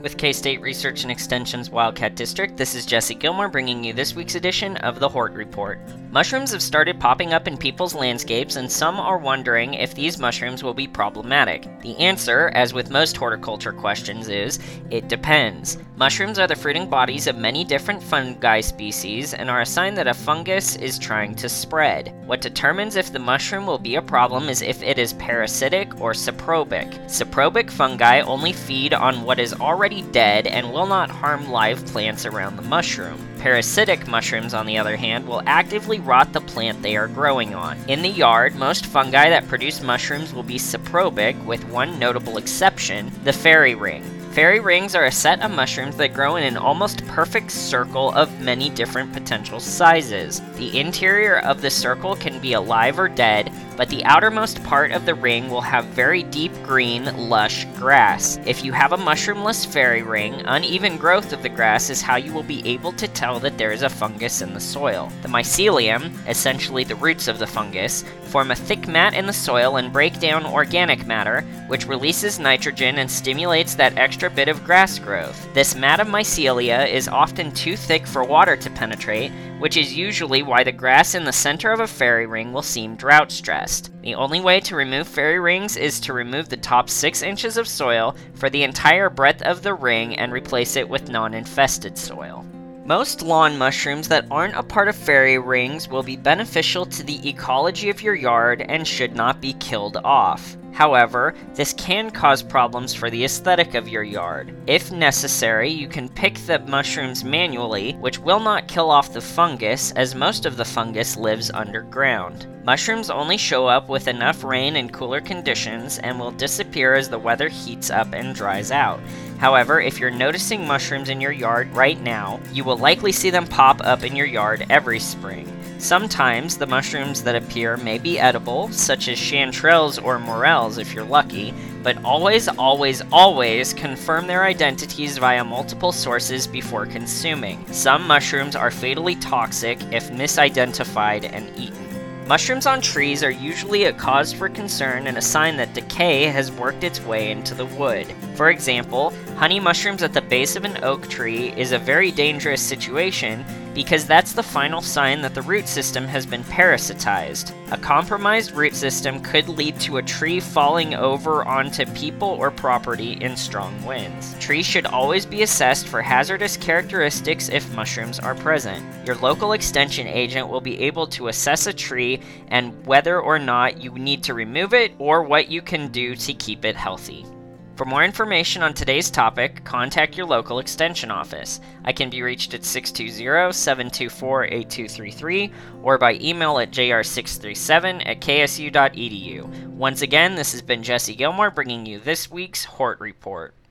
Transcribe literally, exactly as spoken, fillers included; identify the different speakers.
Speaker 1: With K-State Research and Extension's Wildcat District, this is Jesse Gilmore bringing you this week's edition of the Hort Report. Mushrooms have started popping up in people's landscapes, and some are wondering if these mushrooms will be problematic. The answer, as with most horticulture questions, is it depends. Mushrooms are the fruiting bodies of many different fungi species and are a sign that a fungus is trying to spread. What determines if the mushroom will be a problem is if it is parasitic or saprobic. Saprobic fungi only feed on what is already dead and will not harm live plants around the mushroom. Parasitic mushrooms, on the other hand, will actively rot the plant they are growing on. In the yard, most fungi that produce mushrooms will be saprobic, with one notable exception, the fairy ring. Fairy rings are a set of mushrooms that grow in an almost perfect circle of many different potential sizes. The interior of the circle can be alive or dead, but the outermost part of the ring will have very deep green, lush grass. If you have a mushroomless fairy ring, uneven growth of the grass is how you will be able to tell that there is a fungus in the soil. The mycelium, essentially the roots of the fungus, form a thick mat in the soil and break down organic matter, which releases nitrogen and stimulates that extra bit of grass growth. This mat of mycelia is often too thick for water to penetrate, which is usually why the grass in the center of a fairy ring will seem drought-stressed. The only way to remove fairy rings is to remove the top six inches of soil for the entire breadth of the ring and replace it with non-infested soil. Most lawn mushrooms that aren't a part of fairy rings will be beneficial to the ecology of your yard and should not be killed off. However, this can cause problems for the aesthetic of your yard. If necessary, you can pick the mushrooms manually, which will not kill off the fungus, as most of the fungus lives underground. Mushrooms only show up with enough rain and cooler conditions and will disappear as the weather heats up and dries out. However, if you're noticing mushrooms in your yard right now, you will likely see them pop up in your yard every spring. Sometimes the mushrooms that appear may be edible, such as chanterelles or morels if you're lucky, but always, always, always confirm their identities via multiple sources before consuming. Some mushrooms are fatally toxic if misidentified and eaten. Mushrooms on trees are usually a cause for concern and a sign that decay has worked its way into the wood. For example, honey mushrooms at the base of an oak tree is a very dangerous situation because that's the final sign that the root system has been parasitized. A compromised root system could lead to a tree falling over onto people or property in strong winds. Trees should always be assessed for hazardous characteristics if mushrooms are present. Your local extension agent will be able to assess a tree and whether or not you need to remove it or what you can do to keep it healthy. For more information on today's topic, contact your local extension office. I can be reached at six two zero, seven two four, eight two three three or by email at j r six three seven at k s u dot e d u. Once again, this has been Jesse Gilmore bringing you this week's Hort Report.